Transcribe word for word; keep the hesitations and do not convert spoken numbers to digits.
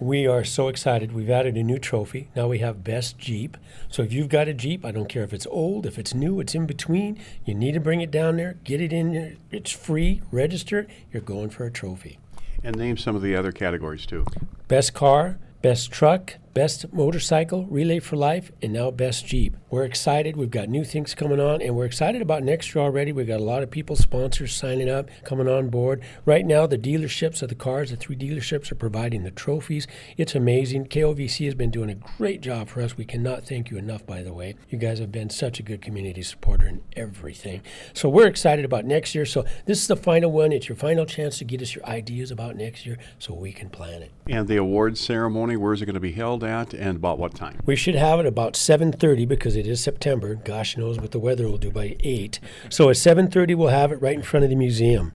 We are so excited. We've added a new trophy. Now we have Best Jeep. So if you've got a Jeep, I don't care if it's old, if it's new, it's in between, you need to bring it down there, get it in there. It's free, register it, you're going for a trophy. And name some of the other categories too. Best car, best truck, best motorcycle, Relay for Life, and now Best Jeep. We're excited. We've got new things coming on, and we're excited about next year already. We've got a lot of people, sponsors signing up, coming on board. Right now, the dealerships of the cars, the three dealerships are providing the trophies. It's amazing. K O V C has been doing a great job for us. We cannot thank you enough, by the way. You guys have been such a good community supporter in everything. So we're excited about next year. So this is the final one. It's your final chance to get us your ideas about next year so we can plan it. And the awards ceremony, where is it going to be held at and about what time? We should have it about seven thirty because it is September. Gosh knows what the weather will do by eight. So at seven thirty, we'll have it right in front of the museum.